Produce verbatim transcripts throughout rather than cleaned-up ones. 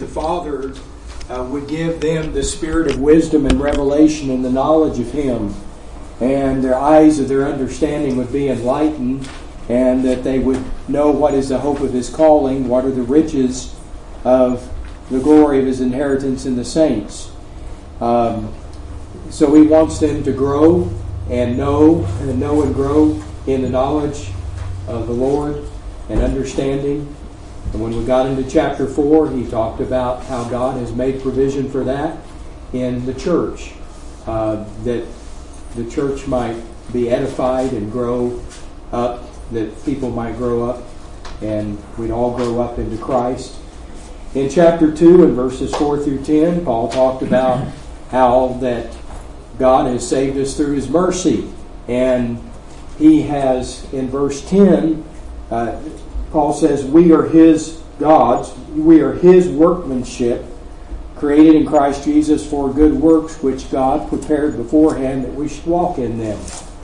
the Father uh, would give them the spirit of wisdom and revelation and the knowledge of Him, and their eyes of their understanding would be enlightened, and that they would know what is the hope of His calling, what are the riches of the glory of His inheritance in the saints. Um, so He wants them to grow and know and know and grow in the knowledge of the Lord and understanding. And when we got into chapter four, he talked about how God has made provision for that in the church, uh, that the church might be edified and grow up, that people might grow up, and we'd all grow up into Christ. In chapter two, in verses four through ten, Paul talked about how that God has saved us through His mercy. And He has, in verse ten, uh, Paul says, we are His gods, we are His workmanship, created in Christ Jesus for good works, which God prepared beforehand that we should walk in them.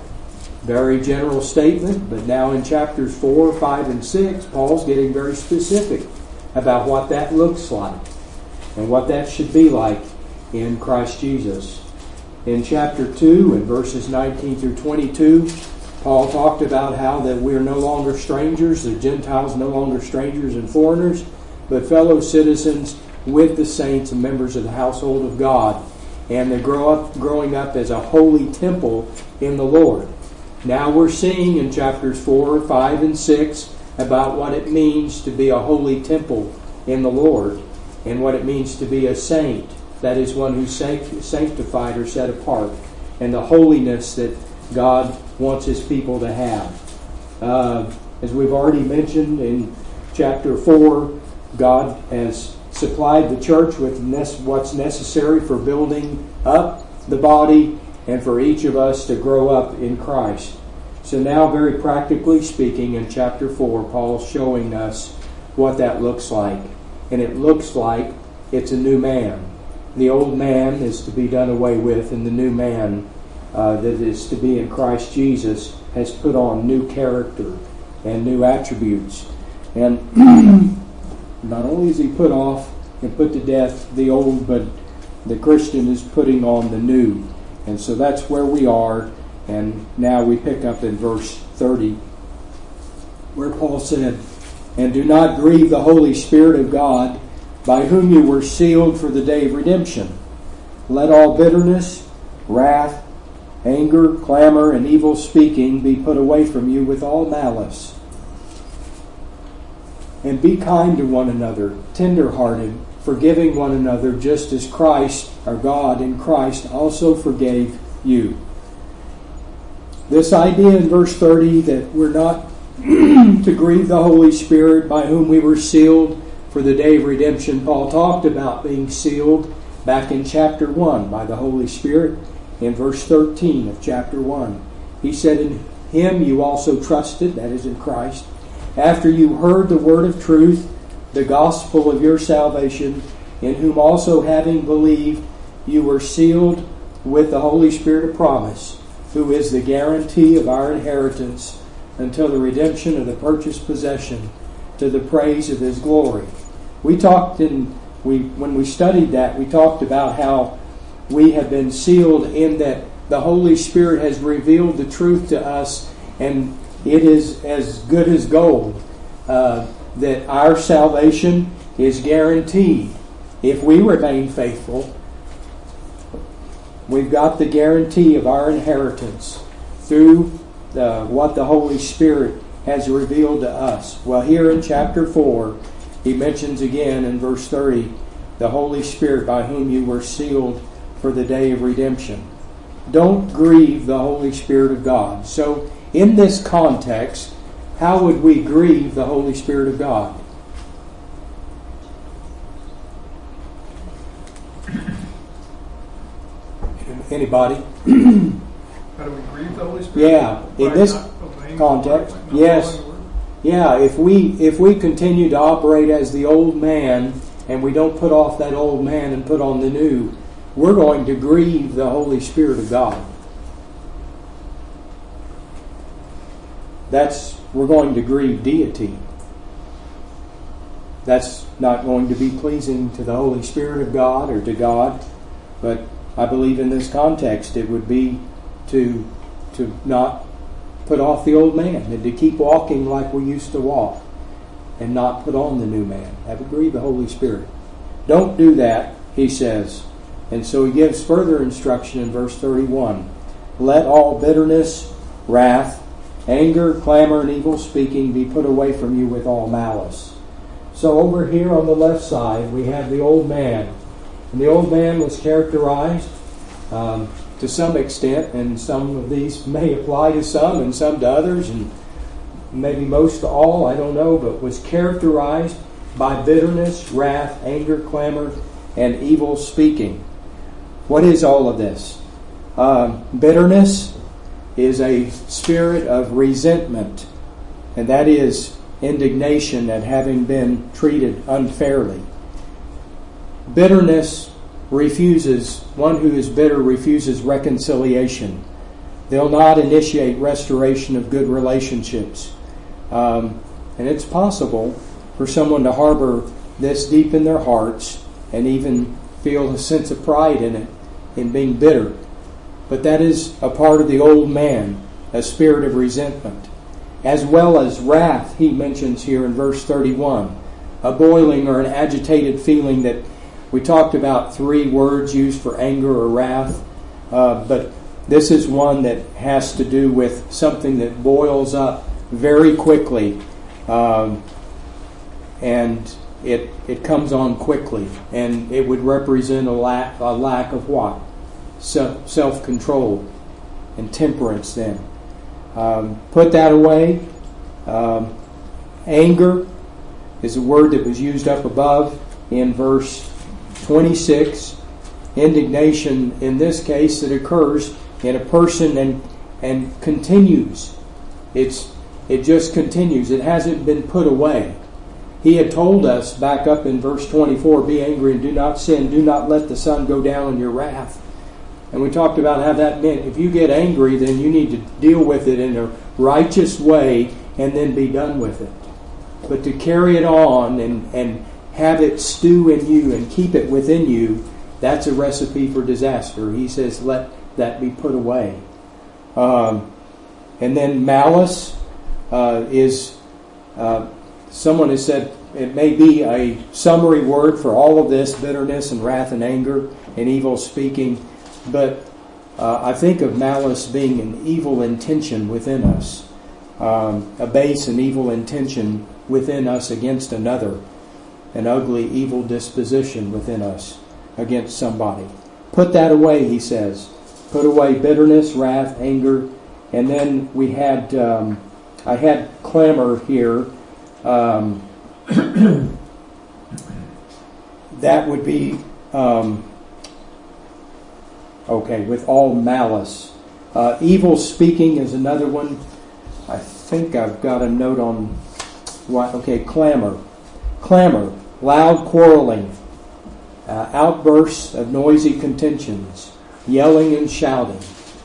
Very general statement, but now in chapters four, five, and six, Paul's getting very specific about what that looks like and what that should be like in Christ Jesus. In chapter two, in verses nineteen through twenty-two, Paul talked about how that we are no longer strangers, the Gentiles no longer strangers and foreigners, but fellow citizens with the saints and members of the household of God, and they grow up, growing up as a holy temple in the Lord. Now we're seeing in chapters four, five, and six about what it means to be a holy temple in the Lord, and what it means to be a saint, that is, one who's sanctified or set apart, and the holiness that God wants His people to have. Uh, as we've already mentioned in chapter four, God has supplied the church with what's necessary for building up the body and for each of us to grow up in Christ. So now, very practically speaking, in chapter four, Paul's showing us what that looks like. And it looks like it's a new man. The old man is to be done away with, and the new man uh, that is to be in Christ Jesus has put on new character and new attributes. And not only is he put off and put to death the old, but the Christian is putting on the new. And so that's where we are. And now we pick up in verse thirty, where Paul said, and do not grieve the Holy Spirit of God, by whom you were sealed for the day of redemption. Let all bitterness, wrath, anger, clamor, and evil speaking be put away from you with all malice. And be kind to one another, tender-hearted, forgiving one another, just as Christ, our God in Christ, also forgave you. This idea in verse thirty that we're not to grieve the Holy Spirit, by whom we were sealed for the day of redemption. Paul talked about being sealed back in chapter one by the Holy Spirit. In verse thirteen of chapter one, he said, in Him you also trusted, that is in Christ, after you heard the word of truth, the gospel of your salvation, in whom also having believed you were sealed with the Holy Spirit of promise, who is the guarantee of our inheritance until the redemption of the purchased possession, to the praise of His glory. We talked in we when we studied that, we talked about how we have been sealed in that the Holy Spirit has revealed the truth to us, and it is as good as gold, uh, that our salvation is guaranteed. If we remain faithful, we've got the guarantee of our inheritance through the, what the Holy Spirit has revealed to us. Well, here in chapter four, he mentions again in verse thirty, the Holy Spirit by whom you were sealed for the day of redemption. Don't grieve the Holy Spirit of God. So, in this context, how would we grieve the Holy Spirit of God? Anybody? How do we grieve the Holy Spirit? Yeah, in By this not context, the word, yes. Yeah, if we if we continue to operate as the old man and we don't put off that old man and put on the new, we're going to grieve the Holy Spirit of God. That's we're going to grieve deity. that's not going to be pleasing to the Holy Spirit of God or to God. But I believe in this context it would be to to not put off the old man and to keep walking like we used to walk and not put on the new man. That would grieve the Holy Spirit. Don't do that, he says. And so he gives further instruction in verse thirty-one. Let all bitterness, wrath, anger, clamor, and evil speaking be put away from you with all malice. So over here on the left side we have the old man. And the old man was characterized um, to some extent, and some of these may apply to some and some to others, and maybe most to all, I don't know, but was characterized by bitterness, wrath, anger, clamor, and evil speaking. What is all of this? Um, bitterness is a spirit of resentment, and that is indignation at having been treated unfairly. Bitterness refuses, one who is bitter refuses reconciliation. They'll not initiate restoration of good relationships. Um, and it's possible for someone to harbor this deep in their hearts and even feel a sense of pride in it, in being bitter. But that is a part of the old man, a spirit of resentment. As well as wrath, he mentions here in verse thirty-one, a boiling or an agitated feeling. That we talked about three words used for anger or wrath, uh, but this is one that has to do with something that boils up very quickly, um, and it it comes on quickly, and it would represent a lack a lack of what? Self self-control and temperance. Then um, put that away. Um, anger is a word that was used up above in verse twenty-six. Indignation, in this case, that occurs in a person and and continues. It's it just continues. It hasn't been put away. He had told us back up in verse twenty-four, be angry and do not sin. Do not let the sun go down on your wrath. And we talked about how that meant if you get angry, then you need to deal with it in a righteous way and then be done with it. But to carry it on and, and have it stew in you and keep it within you, that's a recipe for disaster. He says, let that be put away. Um, and then malice uh, is, uh, someone has said, it may be a summary word for all of this, bitterness and wrath and anger and evil speaking. But uh, I think of malice being an evil intention within us, um, a base and evil intention within us against another, an ugly, evil disposition within us against somebody. Put that away, he says. Put away bitterness, wrath, anger. And then we had, um, I had clamor here. Um, that would be... Um, Okay, with all malice. Uh, evil speaking is another one. I think I've got a note on what. Okay, clamor. Clamor, loud quarreling, uh, outbursts of noisy contentions, yelling and shouting.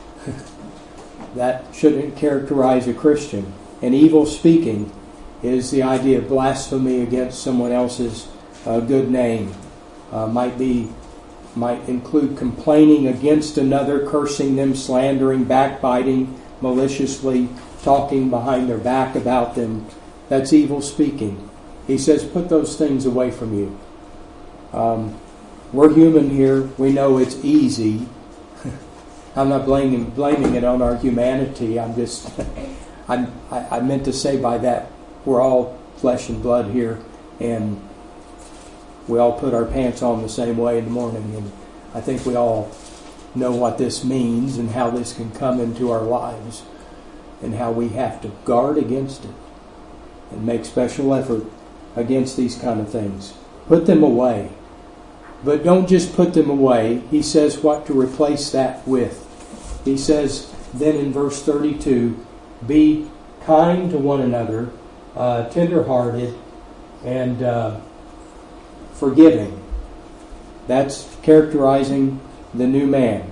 That shouldn't characterize a Christian. And evil speaking is the idea of blasphemy against someone else's uh, good name. Uh, might be might include complaining against another, cursing them, slandering, backbiting, maliciously talking behind their back about them. That's evil speaking. He says, put those things away from you. Um, we're human here. We know it's easy. I'm not blaming blaming it on our humanity. I'm just, I'm, I, I meant to say by that, we're all flesh and blood here, and we all put our pants on the same way in the morning, and I think we all know what this means and how this can come into our lives and how we have to guard against it and make special effort against these kind of things. Put them away. But don't just put them away. He says what to replace that with. He says then in verse thirty-two, be kind to one another, uh, tender-hearted, and uh, forgiving. That's characterizing the new man.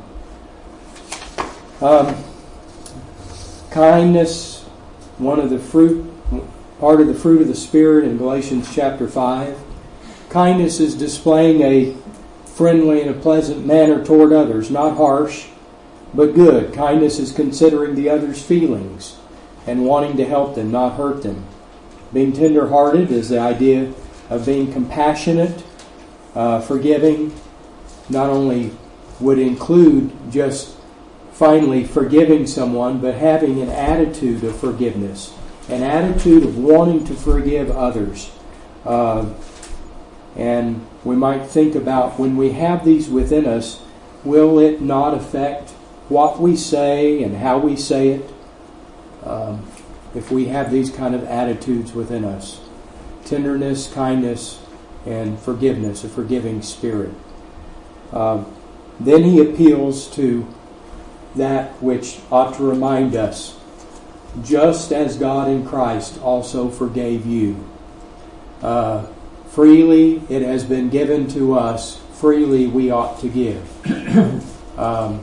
Um, kindness, one of the fruit, part of the fruit of the Spirit in Galatians chapter five. Kindness is displaying a friendly and a pleasant manner toward others, not harsh, but good. Kindness is considering the other's feelings and wanting to help them, not hurt them. Being tender-hearted is the idea of being compassionate, uh, forgiving. Not only would include just finally forgiving someone, but having an attitude of forgiveness, an attitude of wanting to forgive others. Uh, and we might think about, when we have these within us, will it not affect what we say and how we say it? Um, if we have these kind of attitudes within us. Tenderness, kindness, and forgiveness, a forgiving spirit. Uh, then he appeals to that which ought to remind us, just as God in Christ also forgave you. Uh, freely it has been given to us, freely we ought to give. um,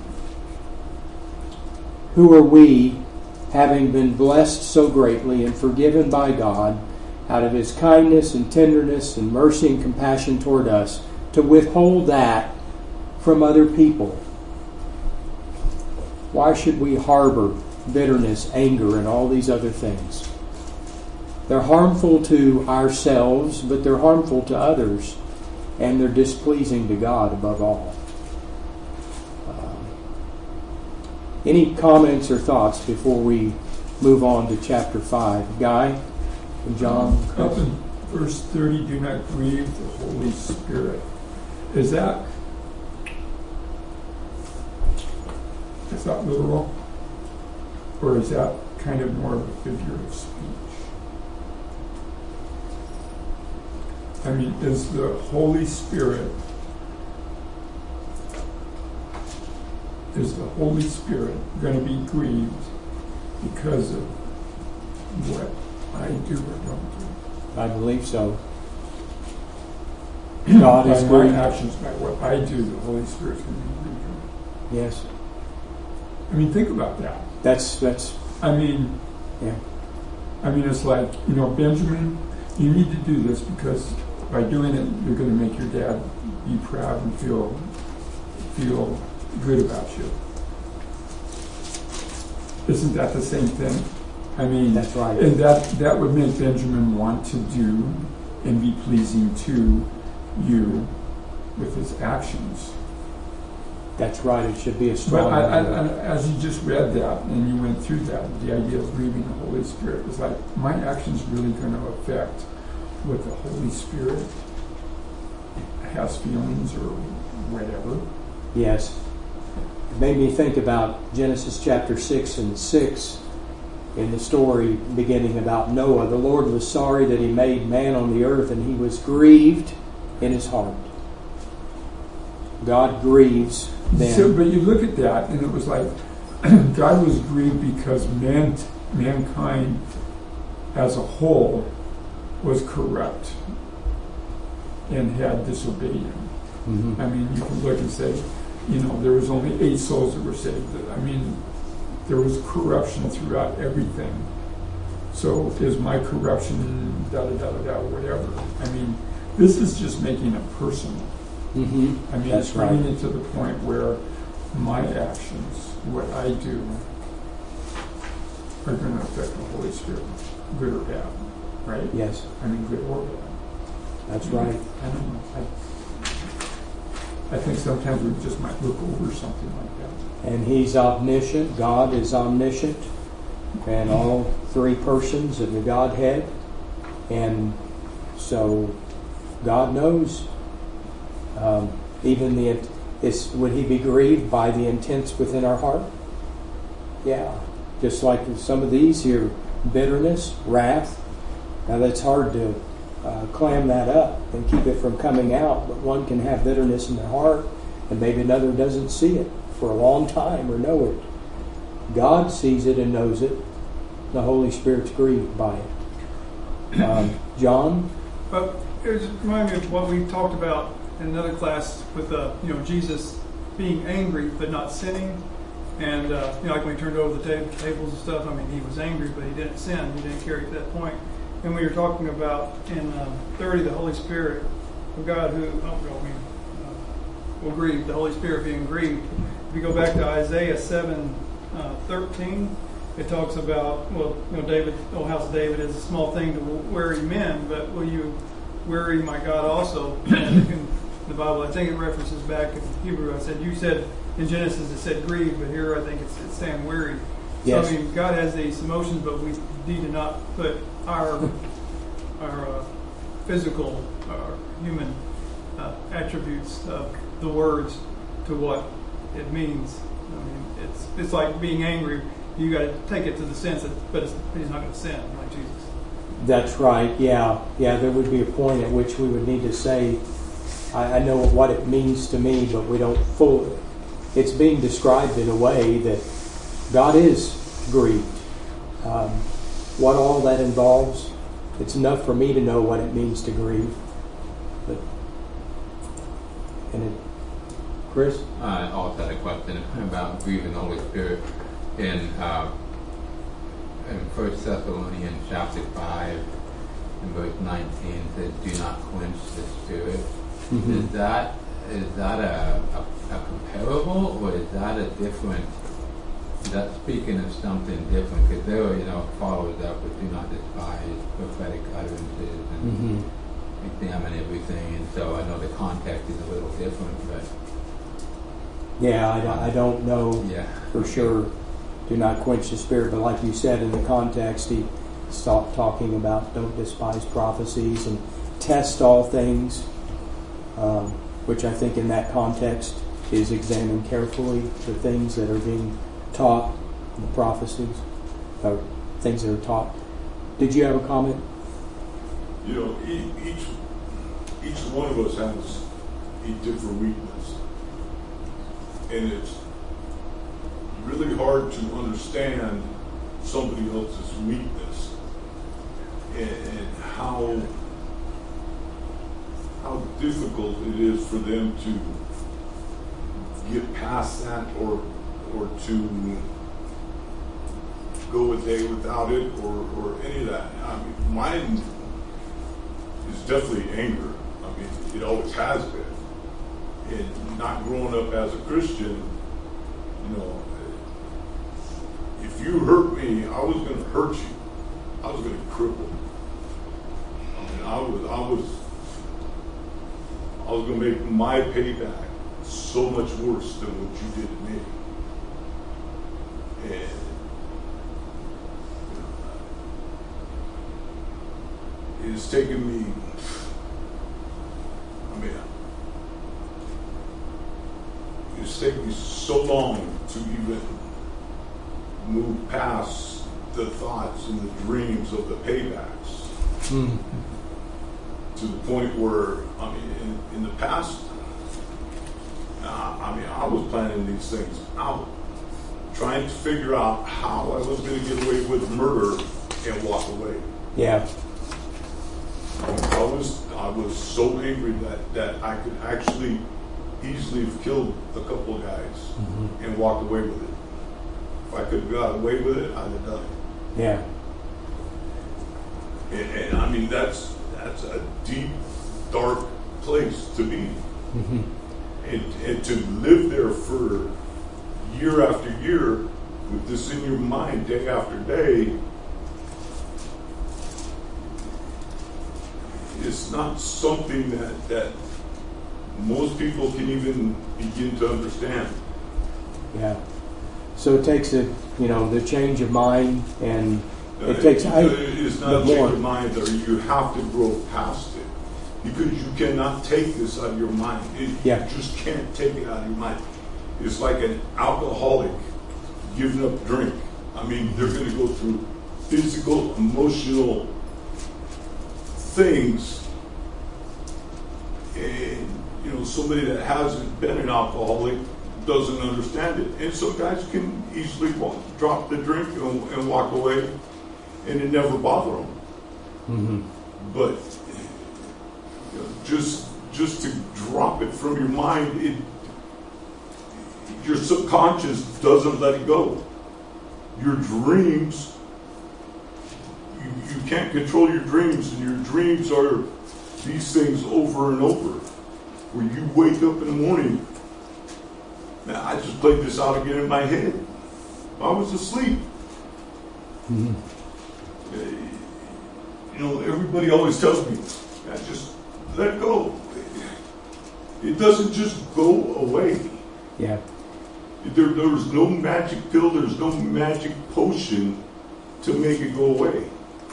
who are we, having been blessed so greatly and forgiven by God, out of His kindness and tenderness and mercy and compassion toward us, to withhold that from other people? Why should we harbor bitterness, anger, and all these other things? They're harmful to ourselves, but they're harmful to others, and they're displeasing to God above all. Um, any comments or thoughts before we move on to chapter five? Guy and John? Um, up in verse thirty, do not grieve the Holy Spirit. Is that is that literal? Or is that kind of more of a figure of speech? I mean, is the Holy Spirit, is the Holy Spirit going to be grieved because of what I do or don't do? I believe so. God is by my grieved. actions, by what I do, the Holy Spirit's going to be grieved. Yes. I mean, think about that. That's, that's, I mean, yeah. I mean, it's like, you know, Benjamin, you need to do this because by doing it, you're going to make your dad be proud and feel feel good about you. Isn't that the same thing? I mean, that's right. And that that would make Benjamin want to do and be pleasing to you with his actions. That's right. It should be a strong. But I, I, I, as you just read that and you went through that, the idea of grieving the Holy Spirit was like, my action's really going to affect what the Holy Spirit has feelings or whatever. Yes. It made me think about Genesis chapter six and six in the story beginning about Noah. The Lord was sorry that He made man on the earth, and He was grieved in His heart. God grieves them. So, but you look at that, and it was like God was grieved because man, mankind as a whole was corrupt and had disobeyed Him. Mm-hmm. I mean, you can look and say, you know, there was only eight souls that were saved. I mean, there was corruption throughout everything. So is my corruption da da da da da whatever? I mean, this is just making it personal. Mm-hmm. I mean, That's it's bringing right. it to the point where my actions, what I do, are going to affect the Holy Spirit, good or bad, right? Yes. I mean, good or bad. That's right. I don't know. I, I think sometimes we just might look over something like that. And He's omniscient. God is omniscient. And all three persons of the Godhead. And so God knows. Um, even the is would He be grieved by the intents within our heart? Yeah. Just like some of these here, bitterness, wrath. Now that's hard to uh, clam that up and keep it from coming out. But one can have bitterness in their heart, and maybe another doesn't see it for a long time or know it. God sees it and knows it. The Holy Spirit's grieved by it. Um, John? But it just reminded me of what we talked about in another class with uh, you know, Jesus being angry but not sinning. And uh, you know, like when He turned over the ta- tables and stuff, I mean, He was angry, but He didn't sin. He didn't carry it to that point. and we were talking about in uh, thirty, the Holy Spirit of God who, oh, well, we, uh, will grieve, the Holy Spirit being grieved. If you go back to Isaiah seven, uh, thirteen, it talks about, well, you know, David, O house of David, is a small thing to weary men, but will you weary my God also? And in the Bible, I think it references back in Hebrew. I said, you said in Genesis it said grieve, but here I think it's, it's saying weary. Yes. So I mean, God has these emotions, but we need to not put our our uh, physical, our human uh, attributes of the words to what it means. I mean, it's it's like being angry. You got to take it to the sense that, but it's, he's not going to sin like Jesus. That's right. Yeah, yeah. There would be a point at which we would need to say, I, I know what it means to me, but we don't fully. It's being described in a way that God is grieved. Um, what all that involves, it's enough for me to know what it means to grieve. But, and it, Chris? I also had a question about grieving the Holy Spirit. In, uh, in First Thessalonians chapter five, in verse nineteen, it says, "Do not quench the Spirit." Mm-hmm. Is that is that a, a, a comparable, or is that a different? That's speaking of something different, because there are, you know, follows up with "Do not despise prophetic utterances" and mm-hmm. examine everything. And so I know the context is a little different, but yeah, I, I don't know yeah. for sure. Do not quench the Spirit, but like you said, in the context, he stopped talking about don't despise prophecies and test all things, um, which I think in that context is examine carefully the things that are being taught in the prophecies, or things that are taught. Did you have a comment? You know, each each one of us has a different weakness, and it's really hard to understand somebody else's weakness and, and how how difficult it is for them to get past that, or or to go a day without it, or, or any of that. I mean, mine is definitely anger. I mean, it always has been. And not growing up as a Christian, you know, if you hurt me, I was going to hurt you. I was going to cripple you. I mean, I was, I was, I was going to make my payback so much worse than what you did to me. And you know, it's taken me, I mean, it's taken me so long to even move past the thoughts and the dreams of the paybacks. Mm. To the point where, I mean, in, in the past, uh, I mean, I was planning these things out, trying to figure out how I was going to get away with murder and walk away. Yeah. I was I was so angry that, that I could actually easily have killed a couple of guys mm-hmm. and walked away with it. If I could have got away with it, I'd have done it. Yeah. And, and I mean, that's that's a deep, dark place to be. Mm-hmm. And, and to live there for year after year with this in your mind day after day, it's not something that, that most people can even begin to understand. Yeah. So it takes a, you know, the change of mind, and it uh, takes. It, I, it's not a change of mind, though. You have to grow past it, because you cannot take this out of your mind. It, yeah. You just can't take it out of your mind. It's like an alcoholic giving up drink. I mean, they're going to go through physical, emotional things, and you know, somebody that hasn't been an alcoholic doesn't understand it. And so guys can easily walk, drop the drink and, and walk away, and it never bother them. Mm-hmm. But you know, just just to drop it from your mind, it your subconscious doesn't let it go. Your dreams, you, you can't control your dreams, and your dreams are these things over and over. Where you wake up in the morning, man, I just played this out again in my head. I was asleep. Mm-hmm. You know, everybody always tells me, man, just let go. It doesn't just go away. Yeah. There, there's no magic pill, there's no magic potion to make it go away.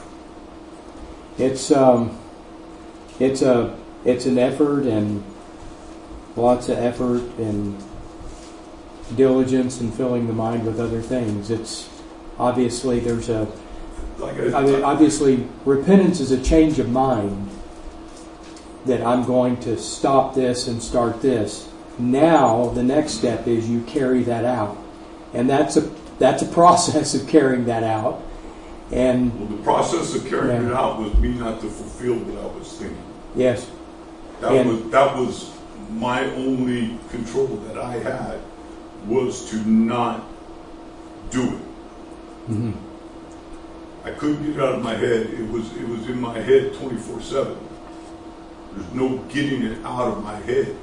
It's um, it's a it's an effort, and lots of effort and diligence and filling the mind with other things. It's obviously there's a Like I, I mean, obviously repentance is a change of mind, that I'm going to stop this and start this. Now the next step is you carry that out, and that's a that's a process of carrying that out. And well, the process of carrying yeah. it out was me not to fulfill what I was thinking. Yes, That and, was that was my only control that I had, was to not do it. mm-hmm. I couldn't get it out of my head. It was it was in my head twenty-four seven. There's no getting it out of my head.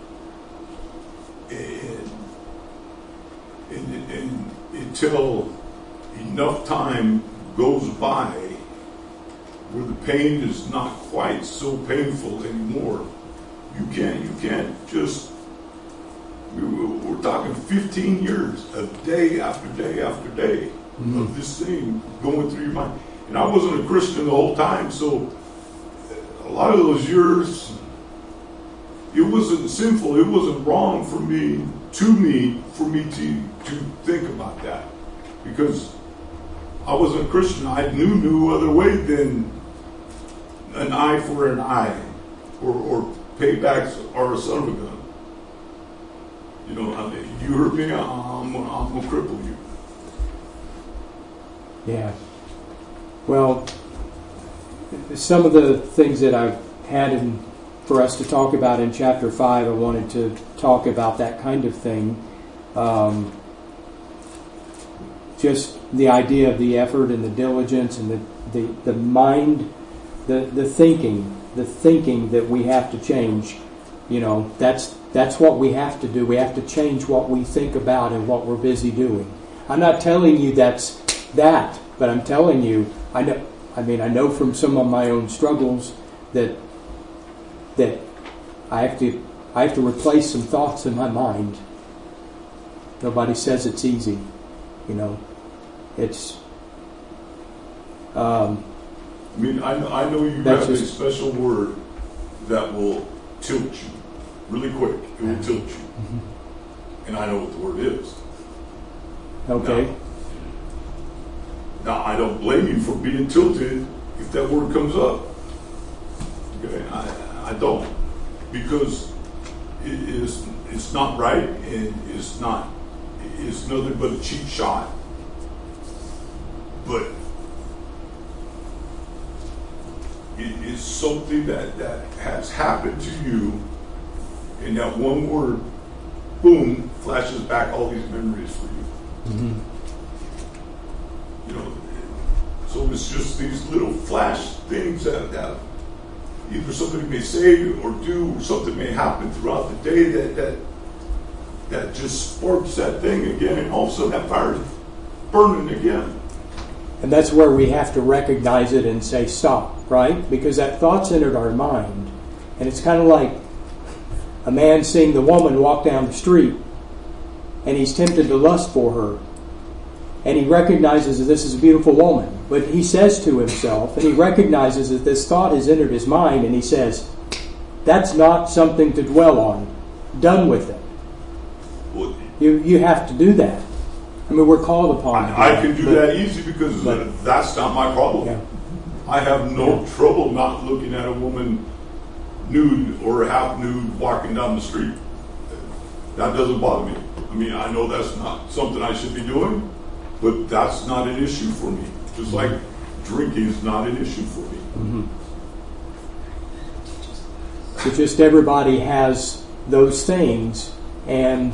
And, and, and until enough time goes by where the pain is not quite so painful anymore, you can't you can't just. We're talking fifteen years of day after day after day mm-hmm. of this thing going through your mind. And I wasn't a Christian the whole time, so a lot of those years, it wasn't sinful, it wasn't wrong for me, to me, for me to, to think about that. Because I wasn't a Christian. I knew no other way than an eye for an eye, or, or paybacks are a son of a gun. You know, you hurt me, I'm, I'm going to cripple you. Yeah. Well, some of the things that I've had in, for us to talk about in chapter five, I wanted to talk about that kind of thing. Um, just the idea of the effort and the diligence and the, the, the mind, the, the thinking, the thinking that we have to change. You know, that's that's what we have to do. We have to change what we think about and what we're busy doing. I'm not telling you that's that, but I'm telling you, I know. I mean, I know from some of my own struggles that that I have to I have to replace some thoughts in my mind. Nobody says it's easy, you know. It's. Um, I mean, I, I know you have just, a special word that will tilt you really quick. It will tilt you, mm-hmm. and I know what the word is. Okay. Now, now, I don't blame you for being tilted if that word comes up. Okay, I, I don't, because it is it's not right, and it's not it's nothing but a cheap shot. But it is something that, that has happened to you, and that one word, boom, flashes back all these memories for you. Mm-hmm. You know, so it's just these little flash things that, that either somebody may say or do, or something may happen throughout the day that that that just sparks that thing again, and all of a sudden that fire is burning again. And that's where we have to recognize it and say stop, right? Because that thought's entered our mind, and it's kind of like a man seeing the woman walk down the street, and he's tempted to lust for her. And he recognizes that this is a beautiful woman. But he says to himself, and he recognizes that this thought has entered his mind, and he says, that's not something to dwell on. Done with it. Well, you you have to do that. I mean, we're called upon to do I, I that, can do but, that easy because but, that's not my problem. Yeah. I have no yeah. trouble not looking at a woman nude or half nude walking down the street. That doesn't bother me. I mean, I know that's not something I should be doing, but that's not an issue for me. Just like drinking is not an issue for me. Mm-hmm. So just everybody has those things, and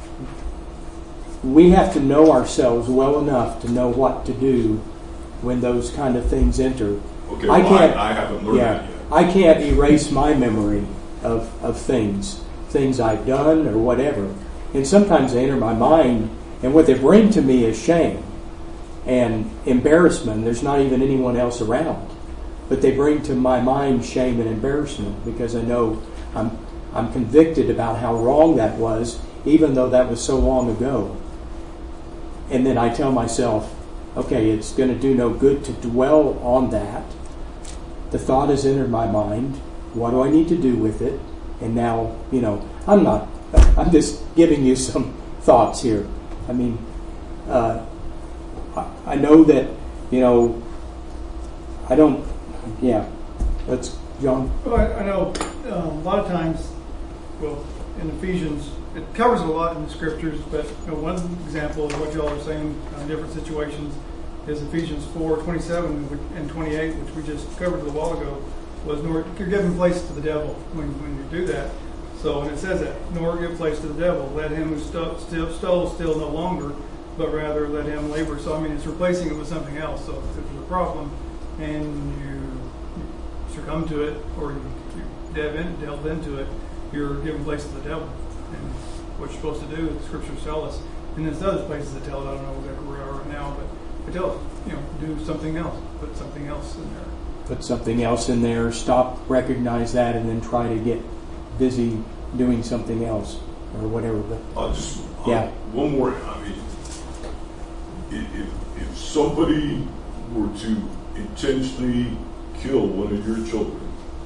we have to know ourselves well enough to know what to do when those kind of things enter. Okay, I well, can't. I, I haven't learned Yeah, that yet. I can't erase my memory of of things, things I've done or whatever. And sometimes they enter my mind, and what they bring to me is shame and embarrassment. There's not even anyone else around, but they bring to my mind shame and embarrassment because I know I'm I'm convicted about how wrong that was, even though that was so long ago. And then I tell myself, okay, it's going to do no good to dwell on that. The thought has entered my mind. What do I need to do with it? And now, you know, I'm not, I'm just giving you some thoughts here. I mean, uh, I know that, you know, I don't, yeah, let's, John. Well, I, I know um, a lot of times, well, in Ephesians, it covers a lot in the scriptures, but you know, one example of what y'all are saying on different situations is Ephesians four twenty-seven and twenty-eight, which we just covered a little while ago, was nor you're giving place to the devil when, when you do that. So when it says that, nor give place to the devil, let him who st- still stole steal no longer, but rather let him labor. So I mean, it's replacing it with something else. So if there's a problem and you succumb to it, or you, you delve, in, delve into it, you're giving place to the devil. And what you're supposed to do, the scriptures tell us. And there's other places that tell us, I don't know exactly where we are right now, but they tell us, you know, do something else, put something else in there. Put something else in there, stop, recognize that, and then try to get busy doing something else or whatever. But I'll just, yeah. uh, one more, I mean, if, if somebody were to intentionally kill one of your children,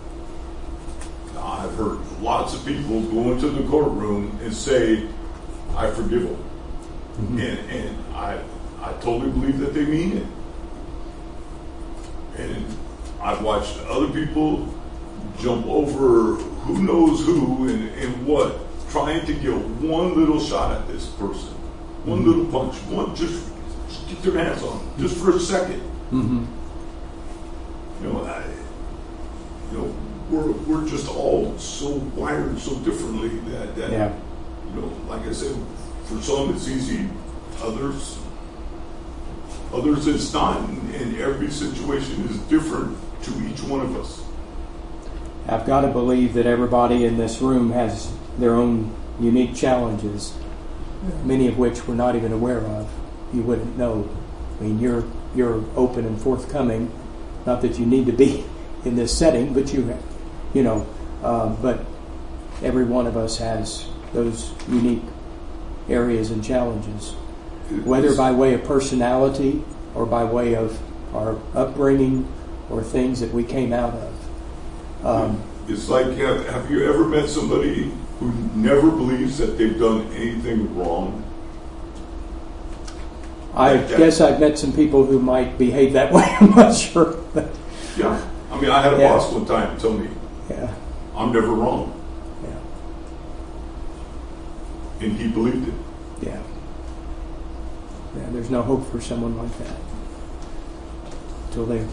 I've heard lots of people go into the courtroom and say, I forgive them. Mm-hmm. And, and I, I totally believe that they mean it. And I've watched other people jump over who knows who and, and what, trying to get one little shot at this person. One mm-hmm. little punch, one, just, just get their hands on them, just for a second. Mm-hmm. You know, I, you know, we're we're just all so wired so differently that, that yeah. you know, like I said, for some it's easy, others others it's not, and, and every situation is different to each one of us. I've got to believe that everybody in this room has their own unique challenges, many of which we're not even aware of. You wouldn't know. I mean, you're you're open and forthcoming. Not that you need to be in this setting, but you, you know, uh, but every one of us has those unique areas and challenges, whether by way of personality or by way of our upbringing or things that we came out of. Um, it's like, have, have you ever met somebody who never believes that they've done anything wrong? I like guess I've met some people who might behave that way. I'm not sure. But yeah. I mean, I had a yeah. boss one time tell me, yeah. I'm never wrong. Yeah. And he believed it. Yeah. Yeah, there's no hope for someone like that until they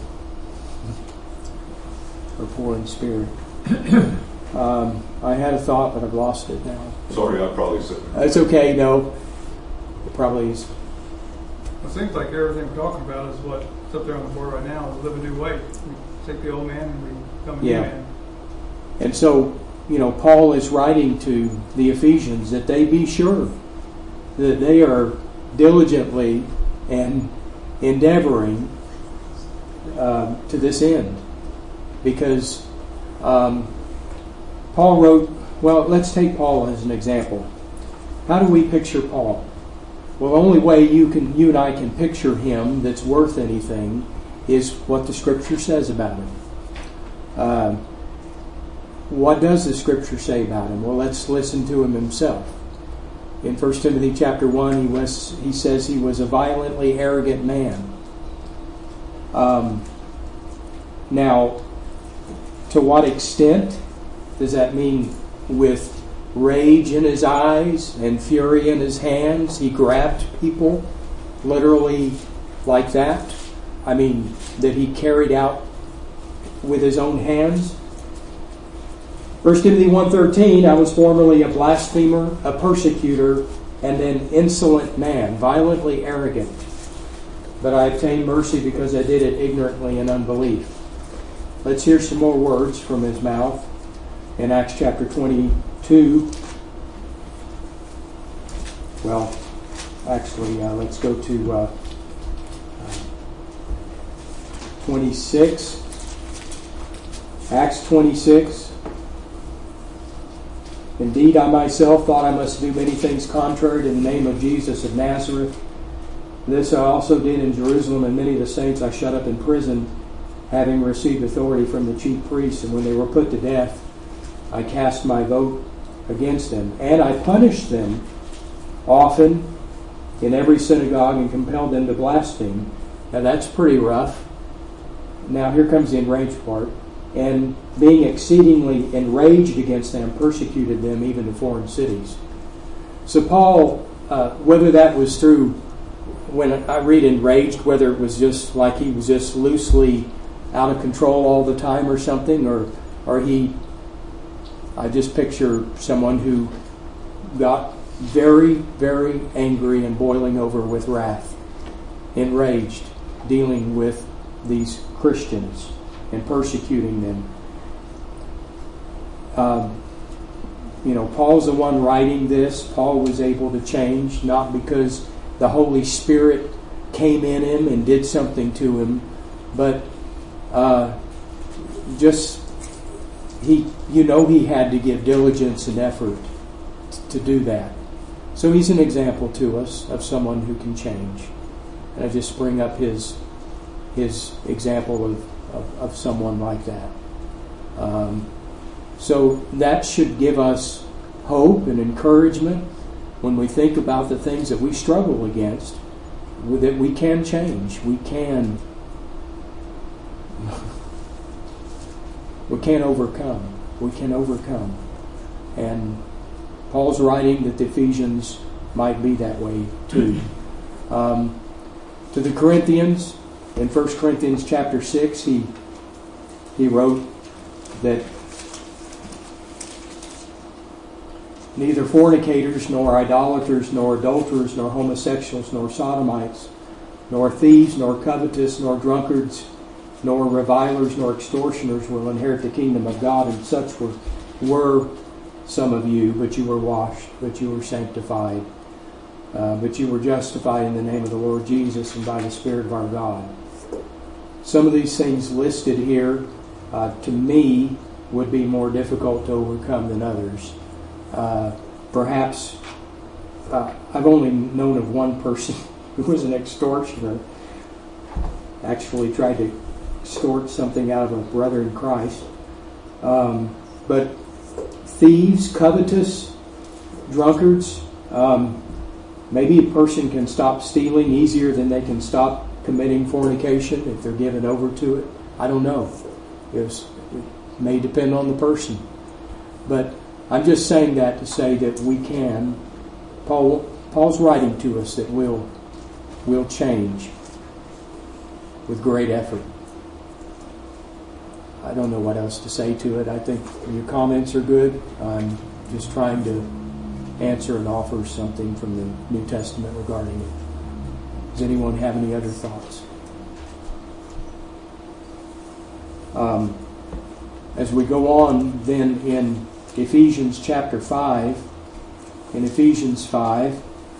are poor in spirit. um, I had a thought, but I've lost it now. Sorry, I probably said that. It's okay, no. It probably is. It seems like everything we're talking about is what's up there on the board right now, is live a new way. We take the old man and we become a Yeah. new man. And so, you know, Paul is writing to the Ephesians that they be sure that they are diligently and endeavoring uh, to this end. Because um, Paul wrote, well, let's take Paul as an example. How do we picture Paul? Well, the only way you can, you and I can picture him that's worth anything is what the Scripture says about him. Uh, what does the Scripture say about him? Well, let's listen to him himself. In First Timothy chapter one, he was he says he was a violently arrogant man. Um, now, to what extent does that mean? With rage in his eyes and fury in his hands, he grabbed people literally like that? I mean, that he carried out with his own hands? First Timothy one thirteen, I was formerly a blasphemer, a persecutor, and an insolent man, violently arrogant. But I obtained mercy because I did it ignorantly in unbelief. let's hear some more words from his mouth in Acts chapter twenty-two. Well, actually, uh, let's go to uh, twenty-six. Acts twenty-six. Indeed, I myself thought I must do many things contrary to the name of Jesus of Nazareth. This I also did in Jerusalem, and many of the saints I shut up in prison, having received authority from the chief priests. And when they were put to death, I cast my vote against them. And I punished them often in every synagogue and compelled them to blaspheme. Now that's pretty rough. Now here comes the enraged part. And being exceedingly enraged against them, persecuted them even to foreign cities. So Paul, uh, whether that was through, when I read enraged, whether it was just like he was just loosely out of control all the time or something, or or he, I just picture someone who got very, very angry and boiling over with wrath, enraged, dealing with these Christians and persecuting them. Um, you know, Paul's the one writing this. Paul was able to change, not because the Holy Spirit came in him and did something to him, but uh, just he, you know, he had to give diligence and effort to do that. So he's an example to us of someone who can change. And I just bring up his his example of Of, of someone like that. Um, so that should give us hope and encouragement when we think about the things that we struggle against, that we can change. We can we can overcome. We can overcome. And Paul's writing that the Ephesians might be that way too. Um, to the Corinthians, in First Corinthians chapter six, he he wrote that neither fornicators, nor idolaters, nor adulterers, nor homosexuals, nor sodomites, nor thieves, nor covetous, nor drunkards, nor revilers, nor extortioners will inherit the kingdom of God. And such were, were some of you, but you were washed, but you were sanctified, uh, but you were justified in the name of the Lord Jesus and by the Spirit of our God. Some of these things listed here, uh, to me, would be more difficult to overcome than others. Uh, perhaps, uh, I've only known of one person who was an extortioner, actually tried to extort something out of a brother in Christ. Um, but thieves, covetous, drunkards, um, maybe a person can stop stealing easier than they can stop committing fornication if they're given over to it. I don't know. It's, it may depend on the person. But I'm just saying that to say that we can. Paul Paul's writing to us that we'll, we'll change with great effort. I don't know what else to say to it. I think your comments are good. I'm just trying to answer and offer something from the New Testament regarding it. Does anyone have any other thoughts? Um, as we go on then in Ephesians chapter five, in Ephesians five,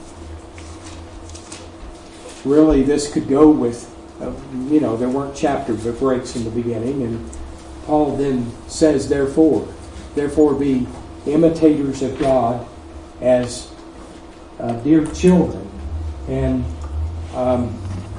really this could go with, uh, you know, there weren't chapter breaks in the beginning, and Paul then says, therefore, therefore be imitators of God as uh, dear children. And Um,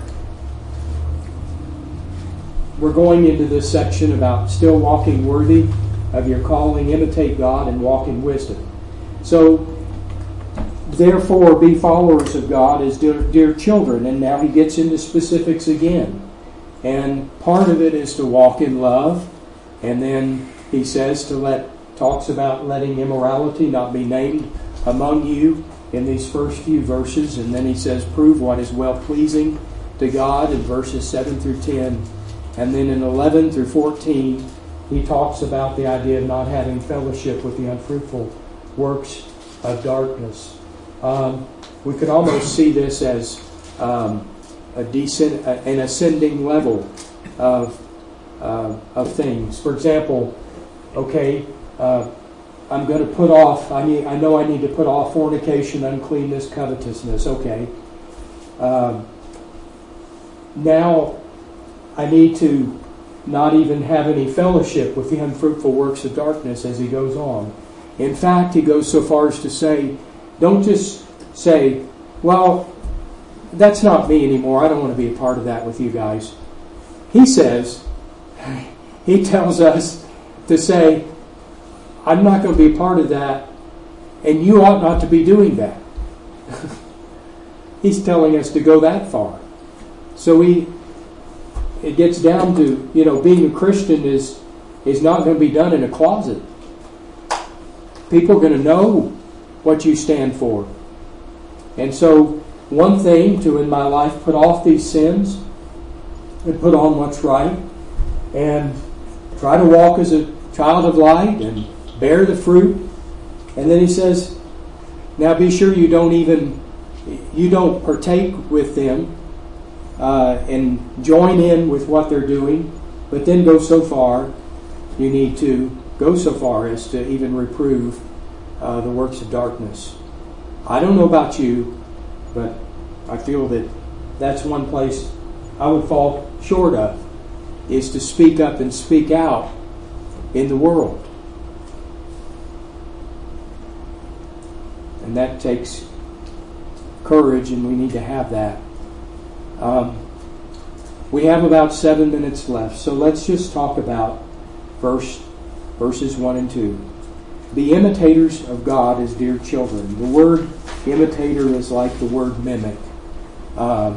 we're going into this section about still walking worthy of your calling, imitate God, and walk in wisdom. So, therefore, be followers of God as dear, dear children. And now he gets into specifics again. And part of it is to walk in love. And then he says to let, talks about letting immorality not be named among you in these first few verses, and then he says, prove what is well-pleasing to God in verses seven through ten. And then in eleven through fourteen, he talks about the idea of not having fellowship with the unfruitful works of darkness. Um, we could almost see this as um, a decent, an ascending level of uh, of things. For example, okay, uh, I'm going to put off, I need, I know I need to put off fornication, uncleanness, covetousness. Okay. Um, now I need to not even have any fellowship with the unfruitful works of darkness as he goes on. In fact, he goes so far as to say, don't just say, well, that's not me anymore. I don't want to be a part of that with you guys. He says, he tells us to say, I'm not going to be a part of that, and you ought not to be doing that. He's telling us to go that far. So we, it gets down to, you know, being a Christian is is not going to be done in a closet. People are going to know what you stand for. And so one thing to, in my life, put off these sins and put on what's right and try to walk as a child of light and bear the fruit. And then he says, now be sure you don't even, you don't partake with them uh, and join in with what they're doing, but then go so far, you need to go so far as to even reprove uh, the works of darkness. I don't know about you, but I feel that that's one place I would fall short of, is to speak up and speak out in the world. And that takes courage, and we need to have that. Um, we have about seven minutes left, so let's just talk about verse, verses one and two. Be imitators of God as dear children. The word imitator is like the word mimic. Uh,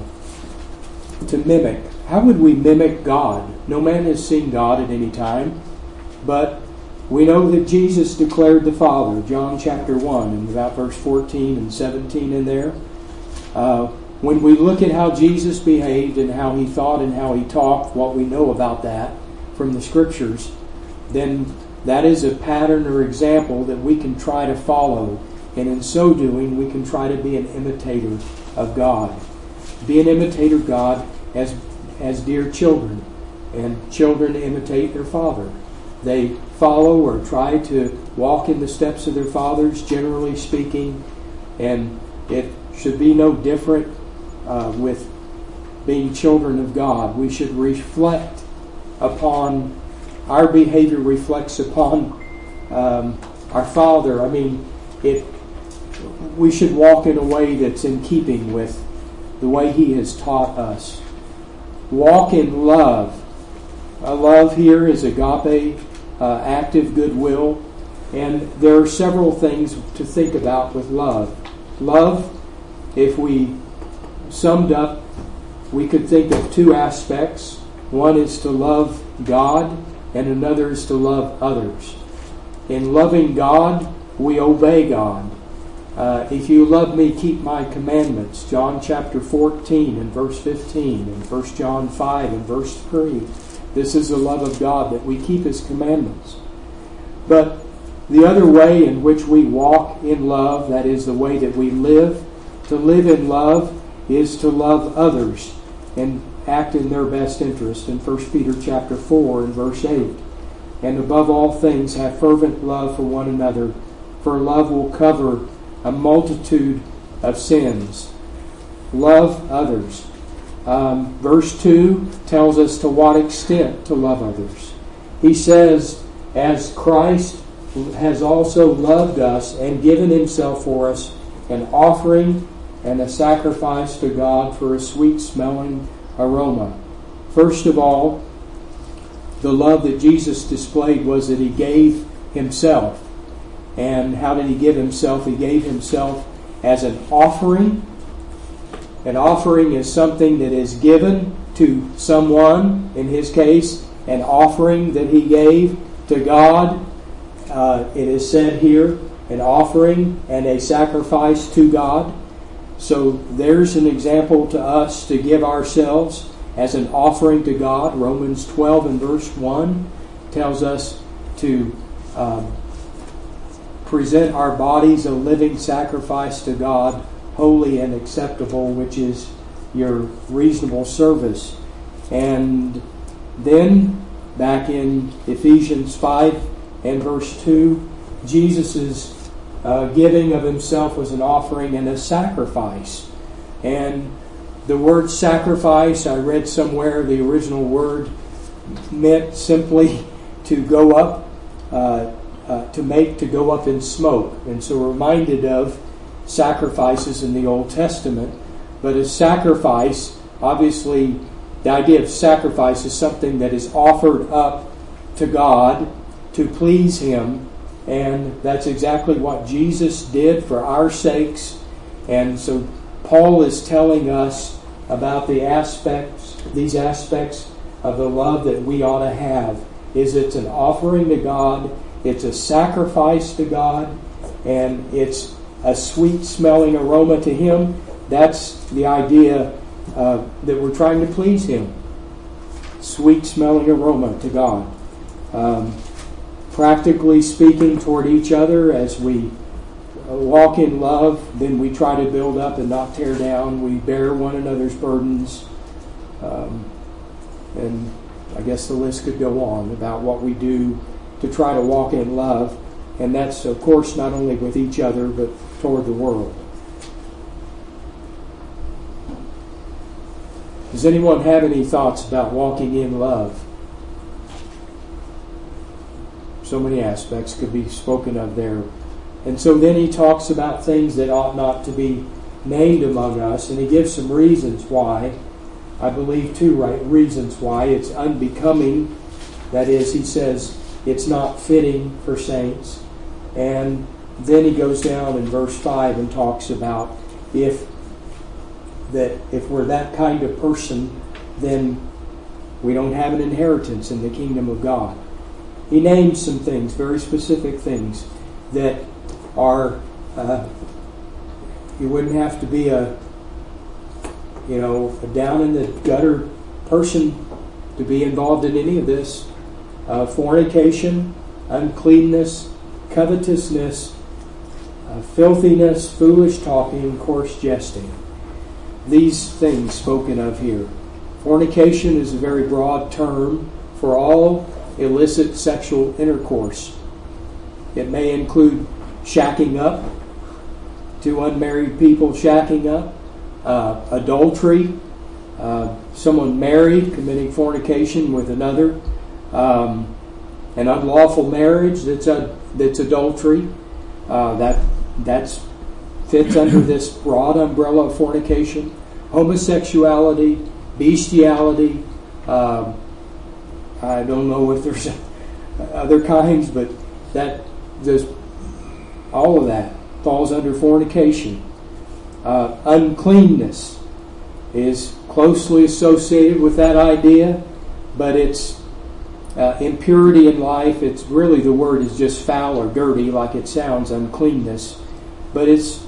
to mimic. How would we mimic God? No man has seen God at any time, but we know that Jesus declared the Father, John chapter one, and about verse fourteen and seventeen in there. Uh, when we look at how Jesus behaved and how he thought and how he talked, what we know about that from the Scriptures, then that is a pattern or example that we can try to follow. And in so doing, we can try to be an imitator of God. Be an imitator of God as, as dear children. And children imitate their father. They follow or try to walk in the steps of their fathers, generally speaking. And it should be no different uh, with being children of God. We should reflect upon, our behavior reflects upon um, our Father. I mean, it. We should walk in a way that's in keeping with the way He has taught us. Walk in love. Uh, love here is agape, uh, active goodwill. And there are several things to think about with love. Love, if we summed up, we could think of two aspects. One is to love God, and another is to love others. In loving God, we obey God. Uh, if you love me, keep my commandments. John chapter fourteen and verse fifteen, and First John five and verse three. This is the love of God, that we keep His commandments. But the other way in which we walk in love, that is the way that we live, to live in love is to love others and act in their best interest. In First Peter chapter four and verse eight. And above all things, have fervent love for one another, for love will cover a multitude of sins. Love others. Um, verse two tells us to what extent to love others. He says, as Christ has also loved us and given Himself for us, an offering and a sacrifice to God for a sweet-smelling aroma. First of all, the love that Jesus displayed was that He gave Himself. And how did He give Himself? He gave Himself as an offering. An offering is something that is given to someone. In His case, an offering that He gave to God. Uh, it is said here, an offering and a sacrifice to God. So there's an example to us to give ourselves as an offering to God. Romans twelve and verse one tells us to um, present our bodies a living sacrifice to God, holy and acceptable, which is your reasonable service. And then back in Ephesians five and verse two, Jesus' uh, giving of himself was an offering and a sacrifice. And the word sacrifice, I read somewhere, the original word meant simply to go up, uh, uh, to make to go up in smoke. And so we're reminded of sacrifices in the Old Testament. But a sacrifice, obviously, the idea of sacrifice is something that is offered up to God to please Him. And that's exactly what Jesus did for our sakes. And so Paul is telling us about the aspects, these aspects of the love that we ought to have. Is it's an offering to God, it's a sacrifice to God, and it's a sweet-smelling aroma to Him. That's the idea uh, that we're trying to please Him. Sweet-smelling aroma to God. Um, practically speaking toward each other, as we walk in love, then we try to build up and not tear down. We bear one another's burdens. Um, and I guess the list could go on about what we do to try to walk in love. And that's, of course, not only with each other, but toward the world. Does anyone have any thoughts about walking in love? So many aspects could be spoken of there. And so then he talks about things that ought not to be named among us, and he gives some reasons why. I believe two right reasons why it's unbecoming. That is, he says it's not fitting for saints. And then he goes down in verse five and talks about if that if we're that kind of person, then we don't have an inheritance in the kingdom of God. He names some things, very specific things, that are, uh, you wouldn't have to be a, you know, a down in the gutter person to be involved in any of this. Uh, fornication, uncleanness, covetousness, uh, filthiness, foolish talking, coarse jesting. These things spoken of here. Fornication is a very broad term for all illicit sexual intercourse. It may include shacking up, two unmarried people shacking up, uh, adultery, uh, someone married committing fornication with another, um, an unlawful marriage that's a, that's adultery. Uh, that that's fits under this broad umbrella of fornication. Homosexuality, bestiality. Uh, I don't know if there's other kinds, but that just all of that falls under fornication. Uh, uncleanness is closely associated with that idea, but it's uh, impurity in life. It's really, the word is just foul or dirty, like it sounds, uncleanness, but it's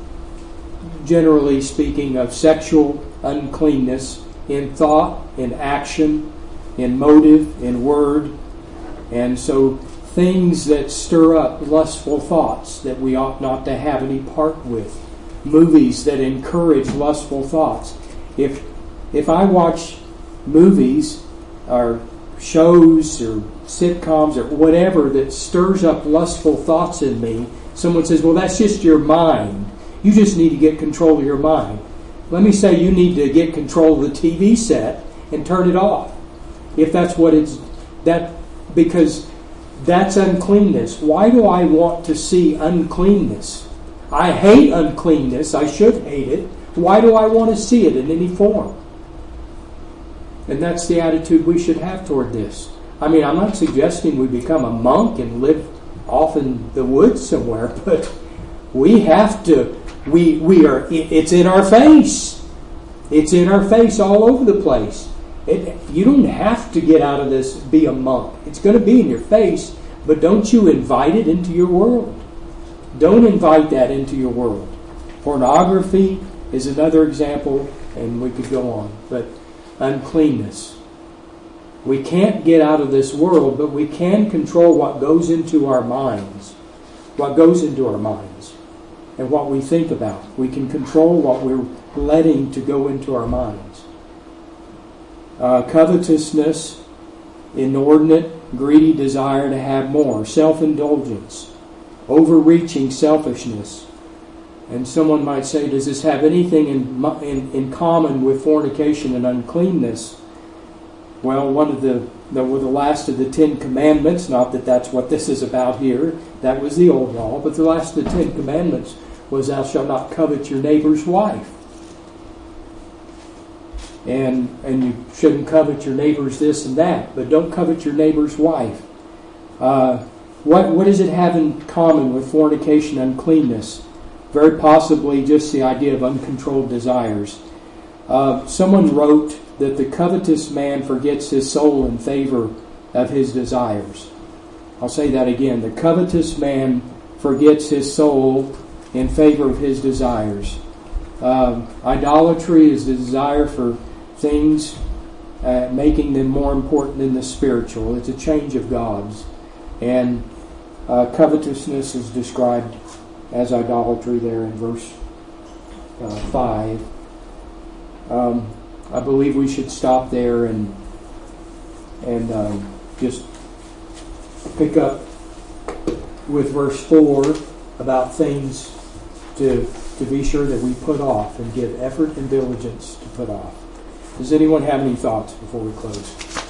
generally speaking of sexual uncleanness in thought, in action, in motive, in word. And so things that stir up lustful thoughts that we ought not to have any part with. Movies that encourage lustful thoughts. If if I watch movies or shows or sitcoms or whatever that stirs up lustful thoughts in me, someone says, well, that's just your mind. You just need to get control of your mind. Let me say, you need to get control of the T V set and turn it off. If that's what it's, that, because that's uncleanness. Why do I want to see uncleanness? I hate uncleanness. I should hate it. Why do I want to see it in any form? And that's the attitude we should have toward this. I mean, I'm not suggesting we become a monk and live off in the woods somewhere, but we have to, we we are, it's in our face. It's in our face all over the place. It, you don't have to get out of this, be a monk. It's going to be in your face, but don't you invite it into your world. Don't invite that into your world. Pornography is another example, and we could go on. But uncleanness. We can't get out of this world, but we can control what goes into our minds. What goes into our minds and what we think about. We can control what we're letting to go into our minds. Uh, covetousness inordinate, greedy desire to have more, self-indulgence, overreaching selfishness. And someone might say, does this have anything in, in, in common with fornication and uncleanness? Well, one of the, the, the last of the Ten Commandments, not that that's what this is about here, that was the old law, but the last of the Ten Commandments was, thou shalt not covet your neighbor's wife. And and you shouldn't covet your neighbor's this and that, but don't covet your neighbor's wife. Uh, what what does it have in common with fornication and uncleanness? Very possibly just the idea of uncontrolled desires. Uh, someone wrote that the covetous man forgets his soul in favor of his desires. I'll say that again. The covetous man forgets his soul in favor of his desires. Uh, idolatry is the desire for things, uh, making them more important than the spiritual. It's a change of gods. And uh, covetousness is described as idolatry there in verse uh, five. Um, I believe we should stop there and and um, just pick up with verse four about things to to be sure that we put off and give effort and diligence to put off. Does anyone have any thoughts before we close?